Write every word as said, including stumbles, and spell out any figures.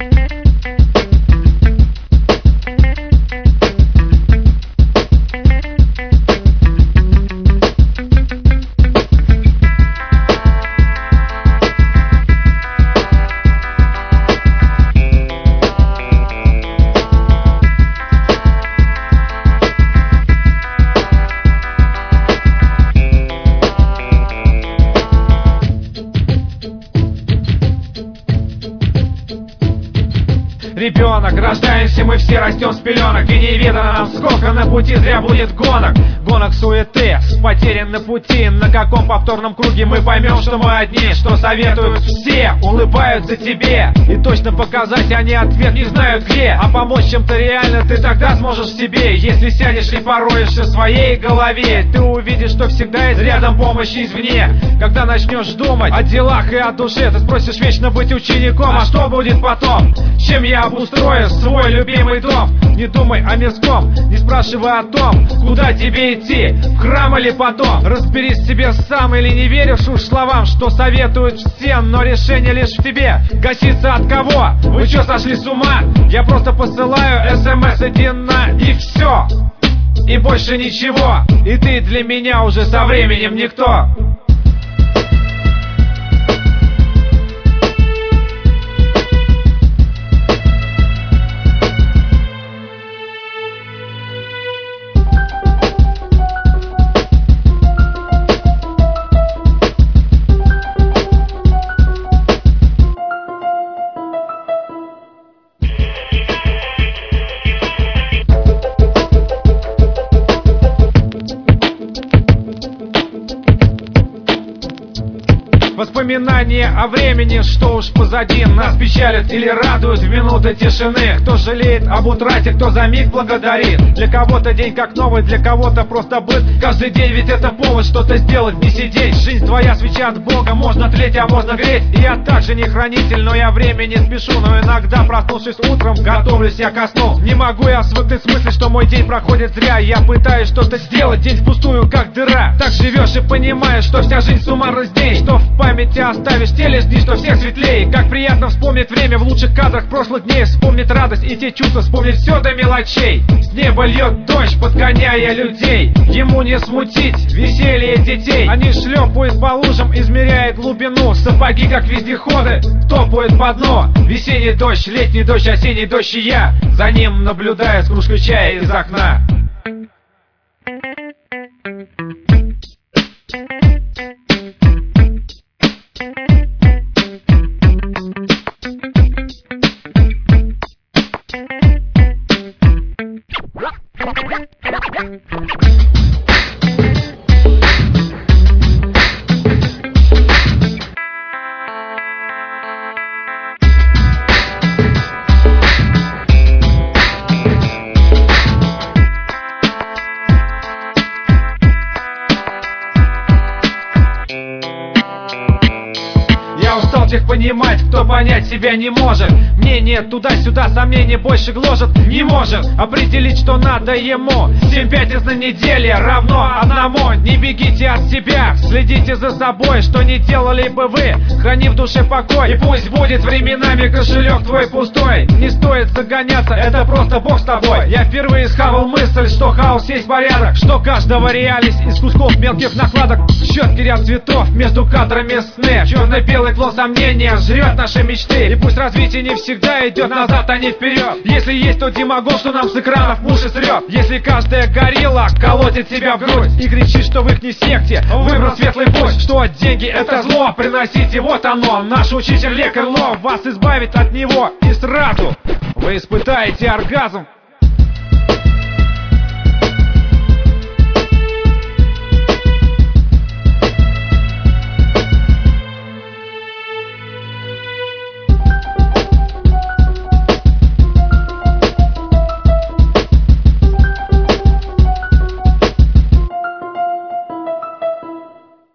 Ребенок, рождаемся мы все, растем с пеленок, и неведано нам сколько на пути зря будет гонок. Гонок суеты, с потерян на пути. На каком повторном круге мы поймем, что мы одни. Что советуют все, улыбаются тебе, и точно показать они ответ не знают где. А помочь чем-то реально ты тогда сможешь себе. Если сядешь и пороешься в своей голове, ты увидишь, что всегда есть рядом помощь извне. Когда начнешь думать о делах и о душе, ты спросишь вечно быть учеником, а что будет потом? Чем я обустрою свой любимый дом? Не думай о мирском, не спрашивай о том, куда тебе идти, в храм или потом. Разберись в себе сам, или не веришь уж словам, что советуют все, но решение лишь в тебе. Гаситься от кого? Вы чё, сошли с ума? Я просто посылаю смс один на и все, и больше ничего. И ты для меня уже со временем никто. Воспоминания о времени, что уж позади, нас печалят или радуют в минуты тишины. Кто жалеет об утрате, кто за миг благодарит. Для кого-то день как новый, для кого-то просто быт. Каждый день ведь это повод что-то сделать, не сидеть. Жизнь твоя свеча от Бога, можно тлеть, а можно греть. И я также не хранитель, но я время не спешу. Но иногда, проснувшись утром, готовлюсь я ко сну. Не могу я свыкнуть с мыслью, что мой день проходит зря. Я пытаюсь что-то сделать, день впустую, как дыра. Так живешь и понимаешь, что вся жизнь суммарный день. Что в памяти оставишь те лишь дни, что всех светлее. Как приятно вспомнить время в лучших кадрах прошлых дней. Вспомнить радость и те чувства, вспомнить все до мелочей. С неба льет дождь, подгоняя людей. Ему не смутить веселье детей. Они шлепают по лужам, измеряют глубину. Сапоги как вездеходы топают по дну. Весенний дождь, летний дождь, осенний дождь, и я за ним наблюдаю с кружкой чая из окна. Я устал тех понимать, кто понять себя не может. Мнение туда-сюда, сомнения больше гложет. Не может определить, что надо ему. семь пять из на неделе равно одному. Не бегите от себя, следите за собой. Что не делали бы вы, храни в душе покой. И пусть будет временами кошелек твой пустой. Не стоит загоняться, это просто Бог с тобой. Я впервые схавал мысль, что хаос есть порядок. Что каждого реались из кусков мелких накладок. Четкий ряд цветов между кадрами сны. Черно-белый клон сомнения жрет наши мечты. И пусть развитие не всегда идет назад, а не вперед. Если есть тот демагог, что нам с экранов уши срет. Если каждая горилла колотит себя в грудь и кричит, что в их не секте выбрал светлый путь. Что деньги это зло, приносите, вот оно. Наш учитель лекарь Ло вас избавит от него. И сразу вы испытаете оргазм.